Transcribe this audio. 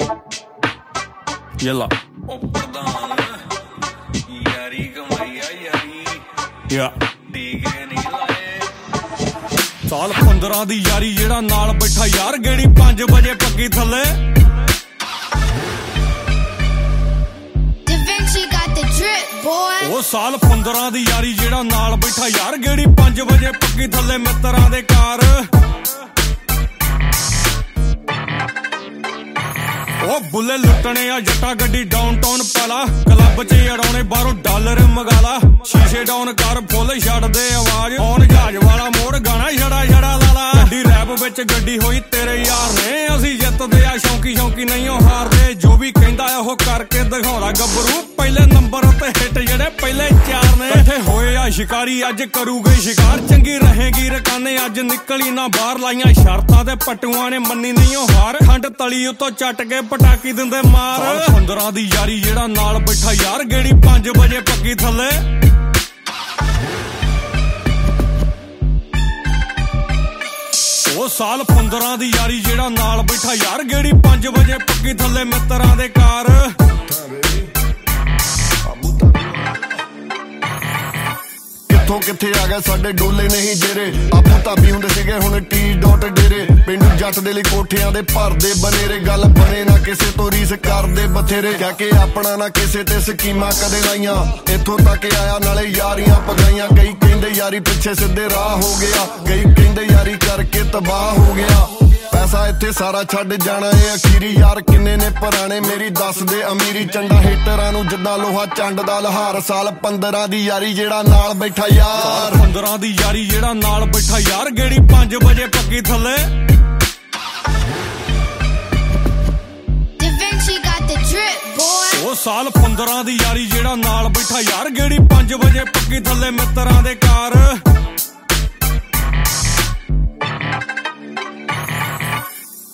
Yalla. ਸਾਲ 15 ਦੀ ਯਾਰੀ ਜਿਹੜਾ ਨਾਲ ਬੈਠਾ ਯਾਰ ਗੇੜੀ 5 ਵਜੇ ਪੱਗੀ ਥੱਲੇ ਉਹ ਸਾਲ 15 ਦੀ ਯਾਰੀ ਜਿਹੜਾ ਨਾਲ ਬੈਠਾ ਯਾਰ ਗੇੜੀ 5 ਵਜੇ ਪੱਗੀ ਥੱਲੇ ਮਿੱਤਰਾਂ ਦੇ ਕਾਰ ਉਹ ਬੁੱਲੇ ਲੁੱਟਣੇ ਆ ਜੱਟਾ ਗੱਡੀ ਡਾਊਨਟਾਊਨ ਪਾਲਾ ਕਲੱਬ 'ਚ ਅੜਾਉਣੇ ਬਾਹਰੋਂ ਡਾਲਰ ਮੰਗਾਲਾ ਸ਼ੀਸ਼ੇ ਡਾਊਨ ਕਰ ਫੁੱਲ ਛੱਡਦੇ ਆਵਾਜ਼ ਆਉਣ ਜਹਾਜ਼ ਵਾਲਾ ਮੋੜ ਗਾਣਾ ਛੜਾ ਛੜਾ ਲਾਲਾ ਗੱਡੀ ਰੈਪ ਵਿੱਚ ਗੱਡੀ ਹੋਈ ਤੇਰੇ ਯਾਰ ਨੇ ਅਸੀਂ ਜਿੱਤਦੇ ਆ ਸ਼ੌਂਕੀ ਸ਼ੌਂਕੀ ਨਹੀਂ ਉਹ ਹਾਰਦੇ ਜੋ ਵੀ ਕਹਿੰਦਾ ਉਹ ਕਰਕੇ ਦਿਖਾਉਂਦਾ ਗੱਭਰੂ ਪਹਿਲੇ ਨੰਬਰ ਤੇ ਹਿੱਟ ਜਿਹੜੇ ਪਹਿਲੇ 4 ਨੇ ਇੱਥੇ ਹੋਏ ਆ ਸ਼ਿਕਾਰੀ ਅੱਜ ਕਰੂਗੇ ਸ਼ਿਕਾਰ ਚੰਗੀ ਰਹੇਗੀ ਰਕਾਨੇ ਅੱਜ ਨਿਕਲੀ ਨਾ ਬਾਹਰ ਲਾਈਆਂ ਸ਼ਰਤਾਂ ਤੇ ਪਟੂਆਂ ਨੇ ਮੰਨੀ ਨਹੀਂ ਉਹ ਹਾਰ ਖੰਡ ਤਲੀ ਉੱਤੋਂ ਚੱਟ ਕੇ ਪਟਾਕੀ ਦਿੰਦੇ ਮਾਰ 15 ਦੀ ਯਾਰੀ ਜਿਹੜਾ ਨਾਲ ਬੈਠਾ ਯਾਰ ਗੇੜੀ 5 ਵਜੇ ਪੱਗੀ ਥੱਲੇ ਉਹ ਸਾਲ 15 ਦੀ ਯਾਰੀ ਜਿਹੜਾ ਨਾਲ ਬੈਠਾ ਯਾਰ ਗੇੜੀ 5 ਵਜੇ ਪੱਗੀ ਥੱਲੇ ਮਿੱਤਰਾਂ ਦੇ ਕਾਰ ਕਿੱਥੋਂ ਕਿੱਥੇ ਆ ਗਏ ਸਾਡੇ ਡੋਲੇ ਨਹੀਂ ਜੇਰੇ ਆਪੂ ਧਾਬੀ ਹੁੰਦੇ ਸੀਗੇ ਹੁਣ ਟੀ ਡੋਟ ਡੇਰੇ ਪਿੰਡੂ ਜੱਟ ਦੇ ਲਈ ਕੋਠਿਆਂ ਦੇ ਭਰਦੇ ਬਨੇਰੇ ਗੱਲ ਬਣੇ ਨਾ ਕਿਸੇ ਤੋਂ ਰੀਸ ਕਰਦੇ ਬਥੇਰੇ ਕਹਿ ਕੇ ਆਪਣਾ ਨਾ ਕਿਸੇ ਤੇ ਸਕੀਮਾਂ ਕਦੇ ਲਾਈਆਂ ਇੱਥੋਂ ਤੱਕ ਆਇਆ ਨਾਲੇ ਯਾਰੀਆਂ ਪਗਾਈਆਂ ਕਈ ਕਹਿੰਦੇ ਯਾਰੀ ਪਿੱਛੇ ਸਿੱਧੇ ਰਾਹ ਹੋ ਗਿਆ ਕਈ ਕਹਿੰਦੇ ਯਾਰੀ ਕਰਕੇ ਤਬਾਹ ਹੋ ਗਿਆ ਪੈਸਾ ਇੱਥੇ ਸਾਰਾ ਛੱਡ ਜਾਣਾ ਏ ਅਖੀਰੀ ਯਾਰ ਕਿੰਨੇ ਨੇ ਪੁਰਾਣੇ ਮੇਰੀ ਦੱਸ ਦੇ ਅਮੀਰੀ ਚੰਗਾ ਹੇਟਰਾਂ ਨੂੰ ਜਿੱਦਾਂ ਲੋਹਾ ਚੰਡ ਦਾ ਲਹਾਰ ਸਾਲ 15 ਦੀ ਯਾਰੀ ਜਿਹੜਾ ਨਾਲ ਬੈਠਾ ਯਾਰ 15 ਦੀ ਯਾਰੀ ਜਿਹੜਾ ਨਾਲ ਬੈਠਾ ਯਾਰ ਗੇੜੀ 5 ਵਜੇ ਪੱਗੀ ਥੱਲੇ ਉਹ ਸਾਲ 15 ਦੀ ਯਾਰੀ ਜਿਹੜਾ ਨਾਲ ਬੈਠਾ ਯਾਰ ਗੇੜੀ 5 ਵਜੇ ਪੱਗੀ ਥੱਲੇ ਮਿੱਤਰਾਂ ਦੇ ਕਾਰ